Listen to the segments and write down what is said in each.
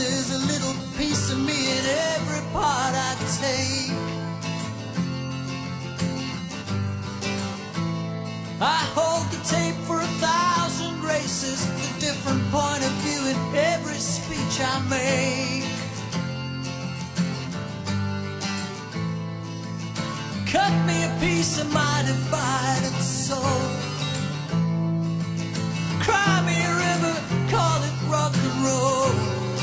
there's a little piece of me in every part I take. I hold the tape for 1,000 races, a different point of view in every speech I make. Cut me a piece of my divided soul. Cry me a river, call it rock and roll.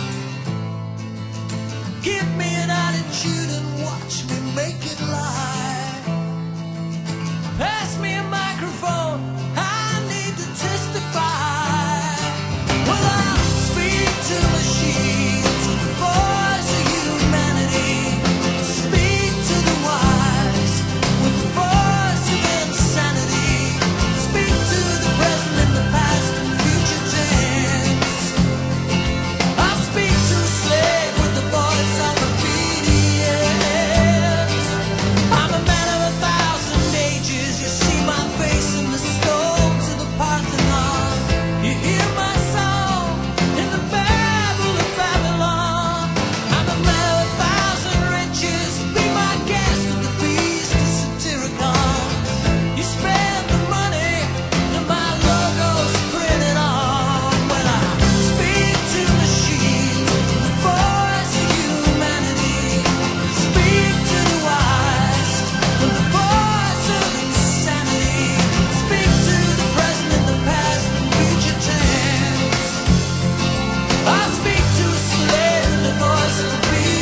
Give me an attitude and watch me make it live. Pass me a microphone, I need to testify. Well, I'll speak to machines, to the voice of humanity. Speak to the wise with the voice of insanity. Speak to the present and the past and future tense. I'll speak to a slave with the voice of obedience. I'm a man of 1,000 ages. You see my face in the stones of the Parthenon. You hear my song in the babble of Babylon. I'm a man of 1,000 riches. Be my guest at the feast of Satyricon. You spend the money that my logo's printed on. When I speak to machines, the voice of humanity. Speak to the wise with the voice of insanity. Speak to the present and the past and future tense. I speak to a slave in the voice of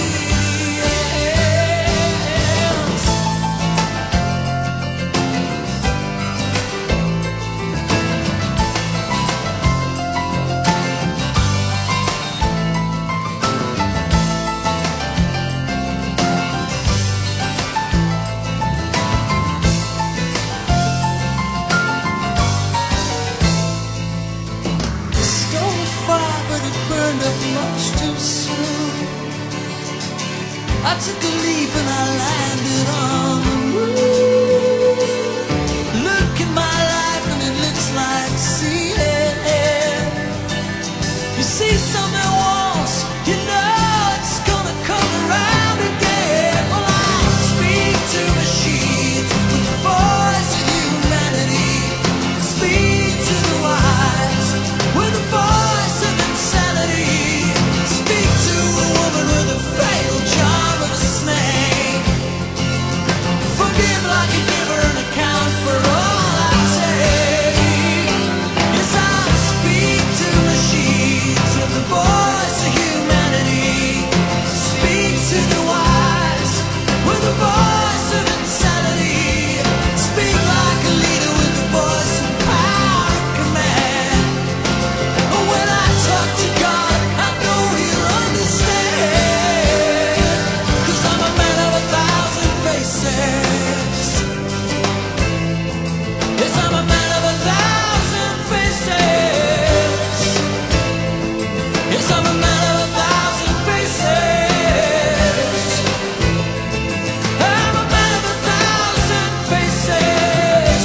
obedience. Stole a fire, but it burned up much too soon. I took a leap and I landed on the moon. Look at my life and it looks like sea air. You see something once, you know it's gonna come around again. Well, I'll speak to machines with the voice of humanity. Speak to the wise with the voice of insanity. Speak to a woman with a fatal charm of a snake. Forgive like a giver and account for all I take. Yes, I'll speak to machines with the voice of humanity. Speak to the wise with the voice of insanity. Speak like a leader with the voice of power and command. When I talk to God, I know He'll understand. 'Cause I'm a man of 1,000 faces. Yes, I'm a man of 1,000 faces. Yes, I'm a man of 1,000 faces. I'm a man of 1,000 faces.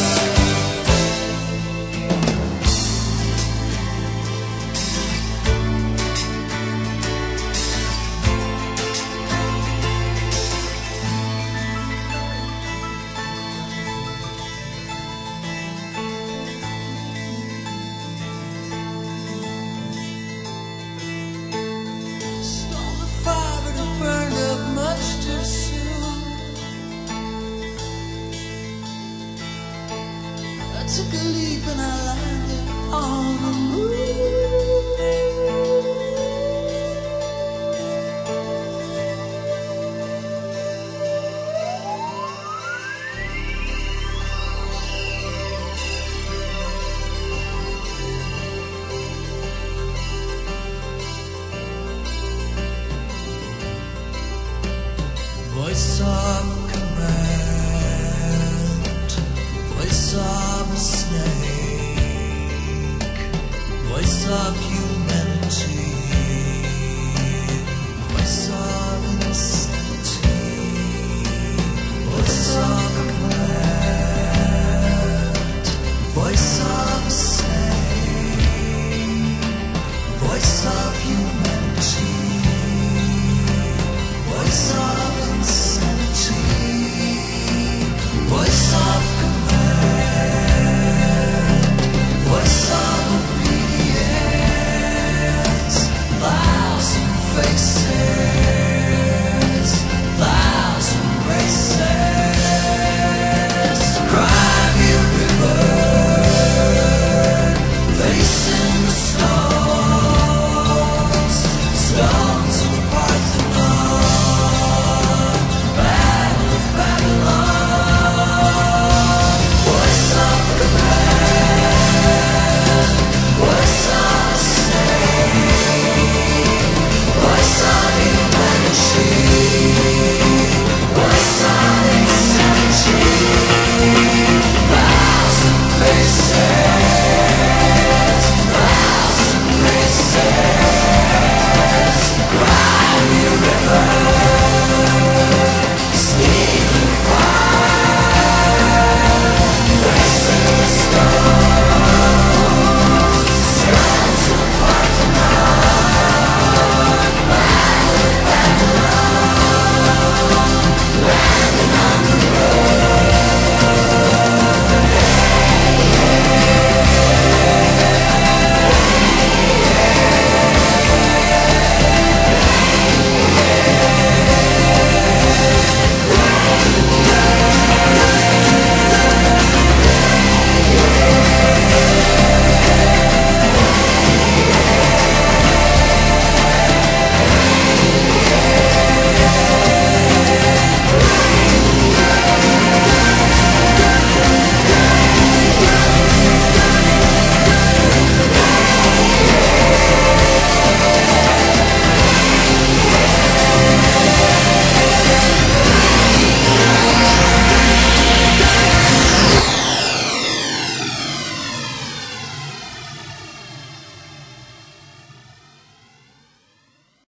Stole a fire, but it burned up much too soon. I took a leap and I landed on the moon. Voice of command, voice of a snake, voice of humanity.